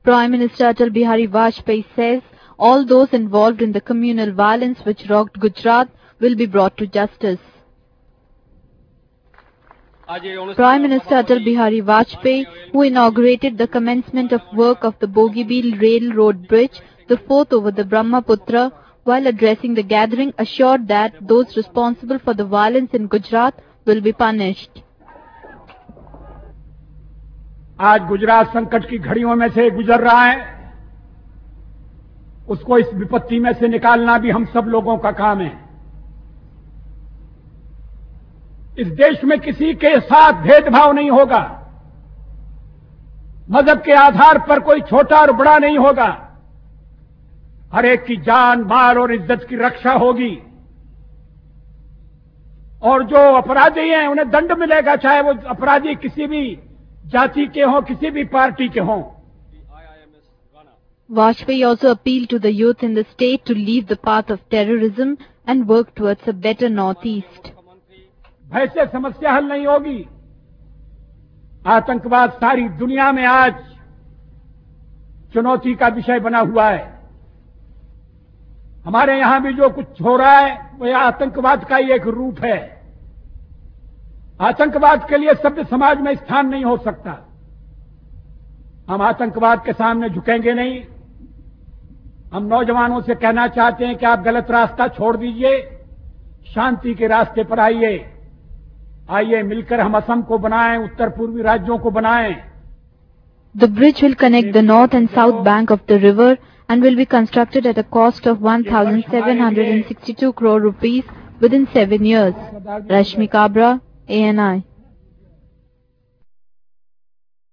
Prime Minister Atal Bihari Vajpayee says all those involved in the communal violence which rocked Gujarat will be brought to justice. Prime Minister Atal Bihari Vajpayee, who inaugurated the commencement of work of the Bogibeel Railroad Bridge, the fourth over the Brahmaputra, while addressing the gathering, assured that those responsible for the violence in Gujarat will be punished. आज गुजरात संकट की घड़ियों में से गुजर रहा है, उसको इस विपत्ति में से निकालना भी हम सब लोगों का काम है। इस देश में किसी के साथ भेदभाव नहीं होगा, मजहब के आधार पर कोई छोटा और बड़ा नहीं होगा, हर एक की जान, माल और इज्जत की रक्षा होगी और जो अपराधी हैं उन्हें दंड मिलेगा, चाहे वो अपराधी किसी भी जाति के हों, किसी भी पार्टी के हों। Vajpayee also appealed to the youth in the state to leave the path of terrorism and work towards a better northeast. भय से समस्या हल नहीं होगी। आतंकवाद सारी दुनिया में आज चुनौती का विषय बना हुआ है। हमारे यहां भी जो कुछ हो रहा है वह आतंकवाद का ही एक रूप है। आतंकवाद के लिए सभ्य समाज में स्थान नहीं हो सकता। हम आतंकवाद के सामने झुकेंगे नहीं। हम नौजवानों से कहना चाहते हैं कि आप गलत रास्ता छोड़ दीजिए, शांति के रास्ते पर आइए। आइए मिलकर हम असम को बनाएं, उत्तर पूर्वी राज्यों को बनाएं। The bridge will connect the north and south bank of the river and will be constructed at a cost of 1,762 crore rupees within 7 years. Rashmi Kabra, ANI.